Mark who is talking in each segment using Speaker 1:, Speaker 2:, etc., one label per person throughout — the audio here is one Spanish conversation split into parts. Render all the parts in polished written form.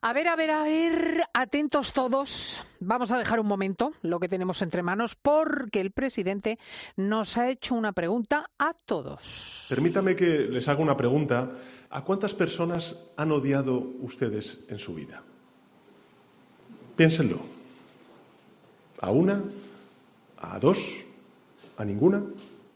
Speaker 1: A ver, atentos todos. Vamos a dejar un momento lo que tenemos entre manos porque el presidente nos ha hecho una pregunta a todos.
Speaker 2: Permítame que les haga una pregunta. ¿A cuántas personas han odiado ustedes en su vida? Piénsenlo. ¿A una? ¿A dos? ¿A ninguna?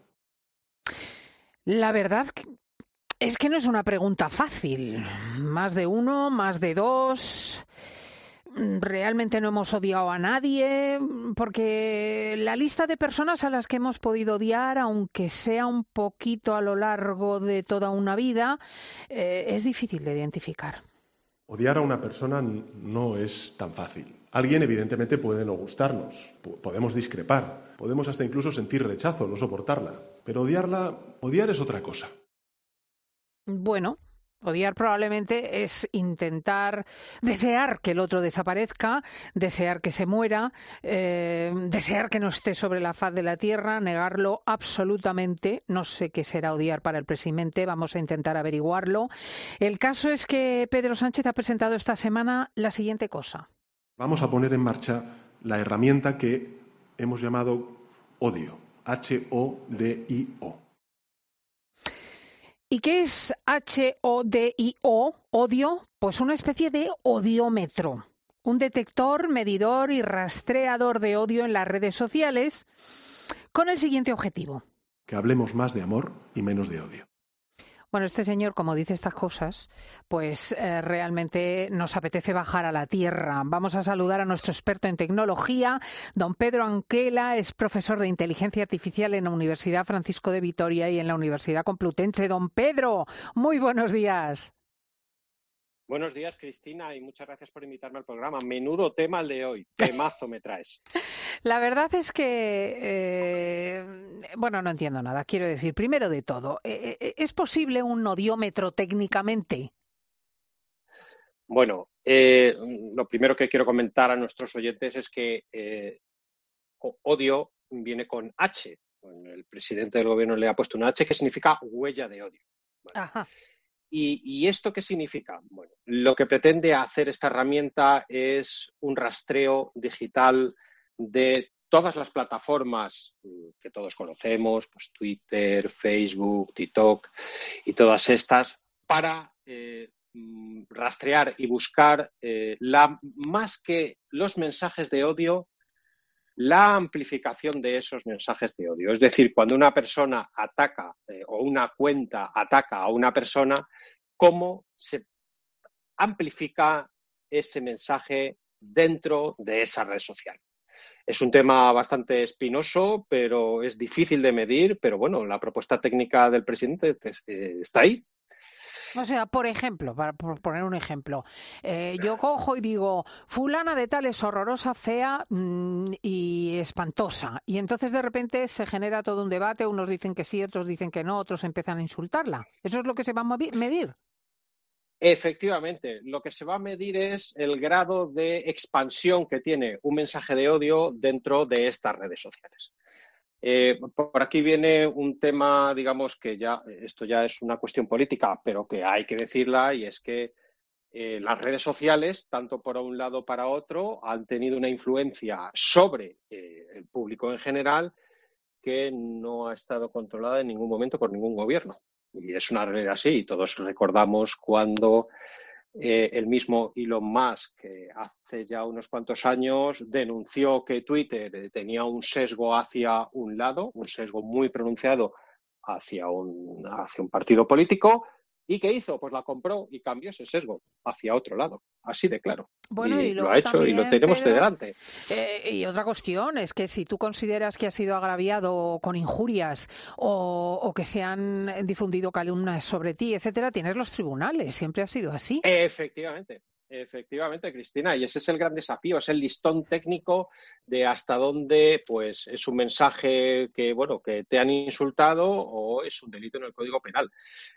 Speaker 1: La verdad es que no es una pregunta fácil. Más de uno, más de dos. Realmente no hemos odiado a nadie, porque la lista de personas a las que hemos podido odiar, aunque sea un poquito a lo largo de toda una vida, es difícil de identificar.
Speaker 2: Odiar a una persona no es tan fácil. Alguien evidentemente puede no gustarnos, podemos discrepar, podemos hasta incluso sentir rechazo, no soportarla, pero odiar es otra cosa.
Speaker 1: Bueno, odiar probablemente es intentar desear que el otro desaparezca, desear que se muera, desear que no esté sobre la faz de la tierra, negarlo absolutamente. No sé qué será odiar para el presidente, vamos a intentar averiguarlo. El caso es que Pedro Sánchez ha presentado esta semana la siguiente cosa.
Speaker 2: Vamos a poner en marcha la herramienta que hemos llamado odio, H-O-D-I-O.
Speaker 1: ¿Y qué es HODIO, odio? Pues una especie de odiómetro, un detector, medidor y rastreador de odio en las redes sociales con el siguiente objetivo.
Speaker 2: Que hablemos más de amor y menos de odio.
Speaker 1: Bueno, este señor, como dice estas cosas, pues realmente nos apetece bajar a la tierra. Vamos a saludar a nuestro experto en tecnología, don Pedro Anquela, es profesor de Inteligencia Artificial en la Universidad Francisco de Vitoria y en la Universidad Complutense. Don Pedro, muy buenos días.
Speaker 3: Buenos días, Cristina, y muchas gracias por invitarme al programa. Menudo tema el de hoy. Temazo me traes.
Speaker 1: La verdad es que, bueno, no entiendo nada. Quiero decir, primero de todo, ¿es posible un odiómetro técnicamente?
Speaker 3: Bueno, lo primero que quiero comentar a nuestros oyentes es que odio viene con H. El presidente del gobierno le ha puesto una H que significa huella de odio. Bueno,
Speaker 1: Ajá.
Speaker 3: ¿Y esto qué significa? Bueno, lo que pretende hacer esta herramienta es un rastreo digital de todas las plataformas que todos conocemos, pues Twitter, Facebook, TikTok y todas estas, para rastrear y buscar más que los mensajes de odio, la amplificación de esos mensajes de odio. Es decir, cuando una persona ataca o una cuenta ataca a una persona, cómo se amplifica ese mensaje dentro de esa red social. Es un tema bastante espinoso, pero es difícil de medir, pero bueno, la propuesta técnica del presidente está ahí.
Speaker 1: O sea, por ejemplo, por poner un ejemplo, yo cojo y digo, fulana de tal es horrorosa, fea y espantosa. Y entonces de repente se genera todo un debate, unos dicen que sí, otros dicen que no, otros empiezan a insultarla. ¿Eso es lo que se va a medir?
Speaker 3: Efectivamente, lo que se va a medir es el grado de expansión que tiene un mensaje de odio dentro de estas redes sociales. Por aquí viene un tema, digamos que esto ya es una cuestión política, pero que hay que decirla, y es que las redes sociales, tanto por un lado para otro, han tenido una influencia sobre el público en general que no ha estado controlada en ningún momento por ningún gobierno. Y es una realidad así, y todos recordamos cuando el mismo Elon Musk, que hace ya unos cuantos años denunció que Twitter tenía un sesgo hacia un lado, un sesgo muy pronunciado hacia un partido político. ¿Y qué hizo? Pues la compró y cambió ese sesgo hacia otro lado, así de claro.
Speaker 1: Bueno, y
Speaker 3: lo ha hecho
Speaker 1: también,
Speaker 3: y lo tenemos
Speaker 1: Pedro,
Speaker 3: delante.
Speaker 1: Y otra cuestión es que si tú consideras que ha sido agraviado con injurias o que se han difundido calumnias sobre ti, etcétera, tienes los tribunales. Siempre ha sido así.
Speaker 3: Efectivamente, Cristina, y ese es el gran desafío, es el listón técnico de hasta dónde pues es un mensaje que te han insultado o es un delito en el Código Penal.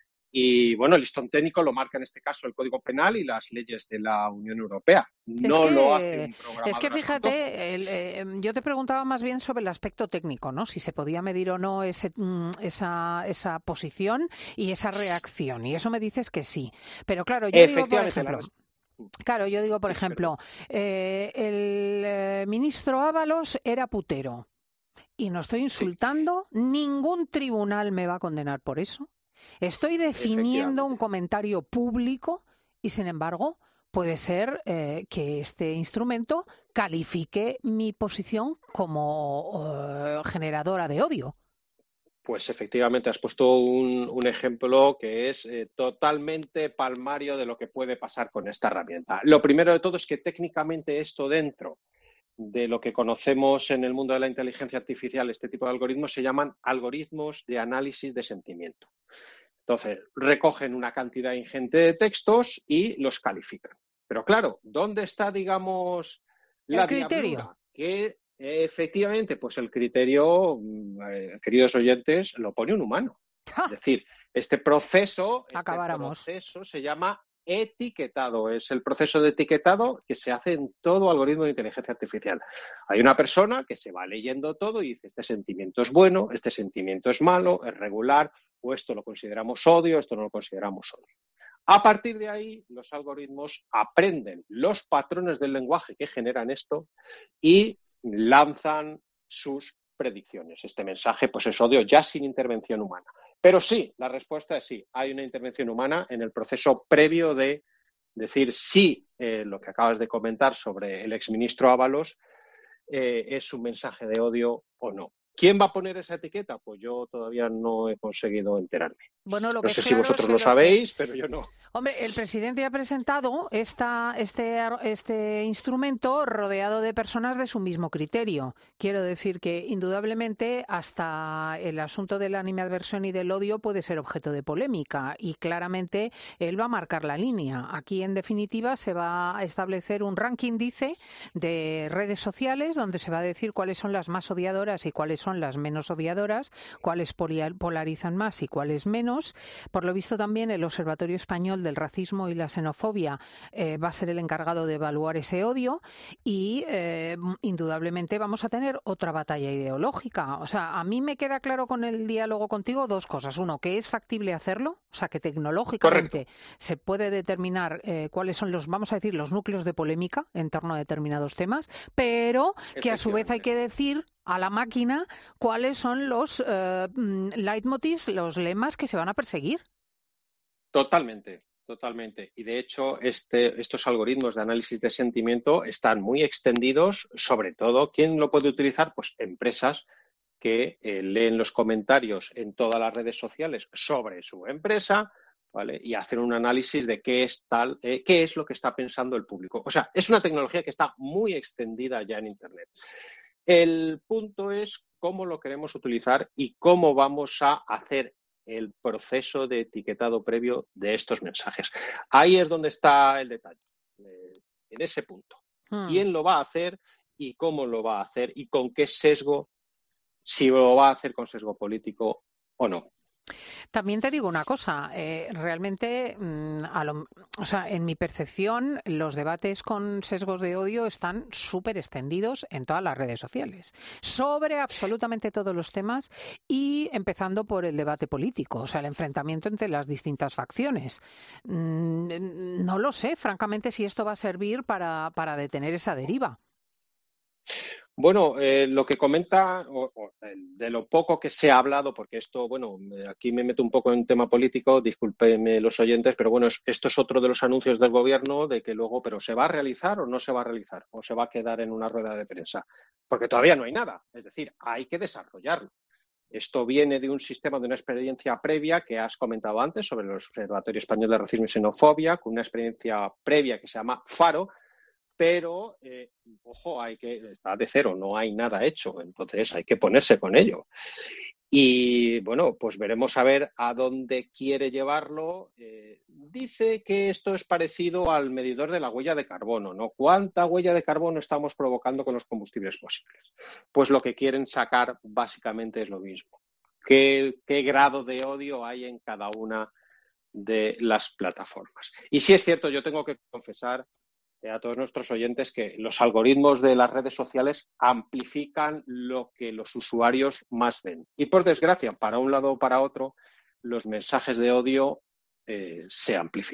Speaker 3: Y bueno, el listón técnico lo marca en este caso el Código Penal y las leyes de la Unión Europea. Lo hace un programador.
Speaker 1: Es que fíjate, yo te preguntaba más bien sobre el aspecto técnico, ¿no? Si se podía medir o no esa posición y esa reacción. Y eso me dices que sí. Pero claro, yo digo, por ejemplo, Claro, yo digo, por
Speaker 3: Sí, perdón.
Speaker 1: ejemplo, el ministro Ábalos era putero y no estoy
Speaker 3: Sí,
Speaker 1: insultando, ningún tribunal me va a condenar por eso. Estoy definiendo un
Speaker 3: efectivamente.
Speaker 1: comentario público y, sin embargo, puede ser que este instrumento califique mi posición como generadora de odio.
Speaker 3: Pues efectivamente has puesto un ejemplo que es totalmente palmario de lo que puede pasar con esta herramienta. Lo primero de todo es que técnicamente esto dentro de lo que conocemos en el mundo de la inteligencia artificial, este tipo de algoritmos se llaman algoritmos de análisis de sentimiento. Entonces, recogen una cantidad ingente de textos y los califican. Pero claro, ¿dónde está, digamos,
Speaker 1: El
Speaker 3: la
Speaker 1: criterio.
Speaker 3: diablura? Que efectivamente, pues el criterio, queridos oyentes, lo pone un humano. Es
Speaker 1: ¡Ja!
Speaker 3: decir, este
Speaker 1: Acabáramos.
Speaker 3: proceso se llama etiquetado. Es el proceso de etiquetado que se hace en todo algoritmo de inteligencia artificial. Hay una persona que se va leyendo todo y dice, este sentimiento es bueno, este sentimiento es malo, es regular, o esto lo consideramos odio, esto no lo consideramos odio. A partir de ahí, los algoritmos aprenden los patrones del lenguaje que generan esto y lanzan sus predicciones. Este mensaje, pues es odio ya sin intervención humana. Pero sí, la respuesta es sí, hay una intervención humana en el proceso previo de decir si lo que acabas de comentar sobre el exministro Ábalos es un mensaje de odio o no. ¿Quién va a poner esa etiqueta? Pues yo todavía no he conseguido enterarme.
Speaker 1: Bueno, lo
Speaker 3: No
Speaker 1: que es
Speaker 3: sé si
Speaker 1: claro es
Speaker 3: vosotros
Speaker 1: que
Speaker 3: lo
Speaker 1: los que
Speaker 3: sabéis, pero yo no.
Speaker 1: Hombre, el presidente ha presentado este instrumento rodeado de personas de su mismo criterio. Quiero decir que, indudablemente, hasta el asunto de la animadversión y del odio puede ser objeto de polémica y claramente él va a marcar la línea. Aquí, en definitiva, se va a establecer un ranking, dice, de redes sociales donde se va a decir cuáles son las más odiadoras y cuáles son las menos odiadoras, cuáles polarizan más y cuáles menos. Por lo visto, también el Observatorio Español del Racismo y la Xenofobia va a ser el encargado de evaluar ese odio y indudablemente vamos a tener otra batalla ideológica. O sea, a mí me queda claro con el diálogo contigo dos cosas. Uno, que es factible hacerlo, o sea, que
Speaker 3: Correcto,
Speaker 1: tecnológicamente se puede determinar cuáles son los, vamos a decir, los núcleos de polémica en torno a determinados temas, pero que a su vez hay
Speaker 3: efectivamente.
Speaker 1: que decir a la máquina cuáles son los leitmotivs, los lemas que se van a perseguir.
Speaker 3: Totalmente, totalmente. Y de hecho, estos algoritmos de análisis de sentimiento están muy extendidos, sobre todo, ¿quién lo puede utilizar? Pues empresas que leen los comentarios en todas las redes sociales sobre su empresa, ¿vale? Y hacen un análisis de qué es lo que está pensando el público. O sea, es una tecnología que está muy extendida ya en Internet. El punto es cómo lo queremos utilizar y cómo vamos a hacer el proceso de etiquetado previo de estos mensajes. Ahí es donde está el detalle, en ese punto.
Speaker 1: Hmm.
Speaker 3: ¿Quién lo va a hacer y cómo lo va a hacer y con qué sesgo, si lo va a hacer con sesgo político o no?
Speaker 1: También te digo una cosa, realmente, o sea, en mi percepción, los debates con sesgos de odio están súper extendidos en todas las redes sociales, sobre absolutamente todos los temas y empezando por el debate político, o sea, el enfrentamiento entre las distintas facciones. No lo sé, francamente, si esto va a servir para detener esa deriva.
Speaker 3: Bueno, lo que comenta, de lo poco que se ha hablado, porque esto, bueno, aquí me meto un poco en tema político, discúlpenme los oyentes, pero bueno, esto es otro de los anuncios del gobierno de que luego, pero ¿se va a realizar o no se va a realizar? ¿O se va a quedar en una rueda de prensa? Porque todavía no hay nada, es decir, hay que desarrollarlo. Esto viene de un sistema, de una experiencia previa que has comentado antes sobre el Observatorio Español de Racismo y Xenofobia, con una experiencia previa que se llama FARO, pero ojo, está de cero, no hay nada hecho, entonces hay que ponerse con ello. Y bueno, pues veremos a ver a dónde quiere llevarlo. Dice que esto es parecido al medidor de la huella de carbono, ¿no? ¿Cuánta huella de carbono estamos provocando con los combustibles fósiles? Pues lo que quieren sacar básicamente es lo mismo. ¿Qué grado de odio hay en cada una de las plataformas? Y sí es cierto, yo tengo que confesar a todos nuestros oyentes que los algoritmos de las redes sociales amplifican lo que los usuarios más ven. Y por desgracia, para un lado o para otro, los mensajes de odio se amplifican.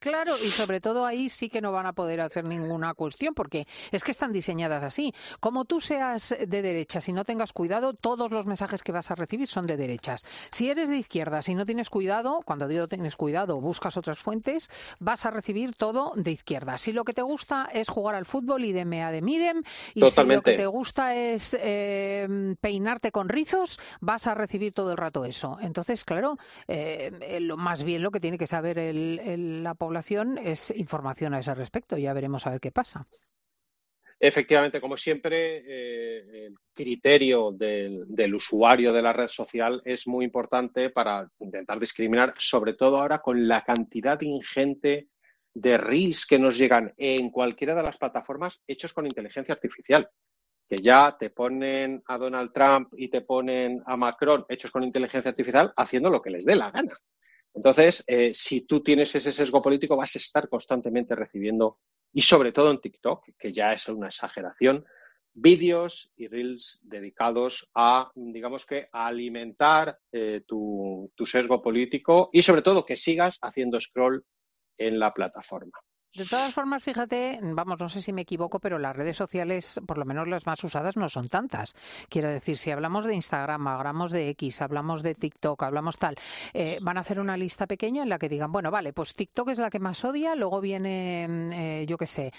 Speaker 1: Claro, y sobre todo ahí sí que no van a poder hacer ninguna cuestión, porque es que están diseñadas así. Como tú seas de derechas y no tengas cuidado, todos los mensajes que vas a recibir son de derechas. Si eres de izquierdas y no tienes cuidado, cuando digo tienes cuidado, buscas otras fuentes, vas a recibir todo de izquierda. Si lo que te gusta es jugar al fútbol, idem ad midem, y si lo que te
Speaker 3: Totalmente.
Speaker 1: gusta es peinarte con rizos, vas a recibir todo el rato eso. Entonces, claro, más bien lo que tiene que saber la población es información a ese respecto. Ya veremos a ver qué pasa.
Speaker 3: Efectivamente, como siempre, el criterio del usuario de la red social es muy importante para intentar discriminar, sobre todo ahora con la cantidad ingente de reels que nos llegan en cualquiera de las plataformas hechos con inteligencia artificial, que ya te ponen a Donald Trump y te ponen a Macron hechos con inteligencia artificial haciendo lo que les dé la gana. Entonces, si tú tienes ese sesgo político, vas a estar constantemente recibiendo, y sobre todo en TikTok, que ya es una exageración, vídeos y reels dedicados a, digamos que, a alimentar tu sesgo político y sobre todo que sigas haciendo scroll en la plataforma.
Speaker 1: De todas formas, fíjate, vamos, no sé si me equivoco, pero las redes sociales, por lo menos las más usadas, no son tantas. Quiero decir, si hablamos de Instagram, hablamos de X, hablamos de TikTok, hablamos tal, van a hacer una lista pequeña en la que digan, bueno, vale, pues TikTok es la que más odia, luego viene, yo qué sé,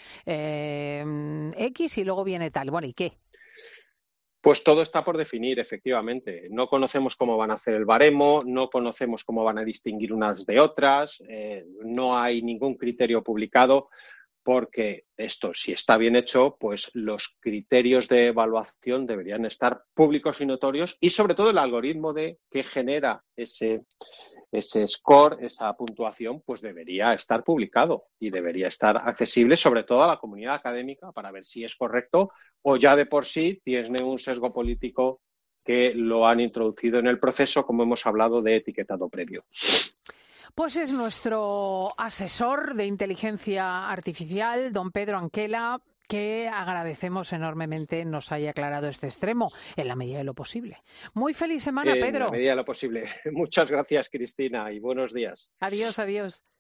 Speaker 1: X y luego viene tal. Bueno, ¿y qué?
Speaker 3: Pues todo está por definir, efectivamente. No conocemos cómo van a hacer el baremo, no conocemos cómo van a distinguir unas de otras, no hay ningún criterio publicado, porque esto, si está bien hecho, pues los criterios de evaluación deberían estar públicos y notorios y sobre todo el algoritmo que genera ese score, esa puntuación, pues debería estar publicado y debería estar accesible sobre todo a la comunidad académica para ver si es correcto o ya de por sí tiene un sesgo político que lo han introducido en el proceso, como hemos hablado de etiquetado previo.
Speaker 1: Pues es nuestro asesor de inteligencia artificial, don Pedro Anquela, que agradecemos enormemente nos haya aclarado este extremo en la medida de lo posible. Muy feliz semana,
Speaker 3: En la
Speaker 1: Pedro.
Speaker 3: medida de lo posible. Muchas gracias, Cristina, y buenos días.
Speaker 1: Adiós, adiós.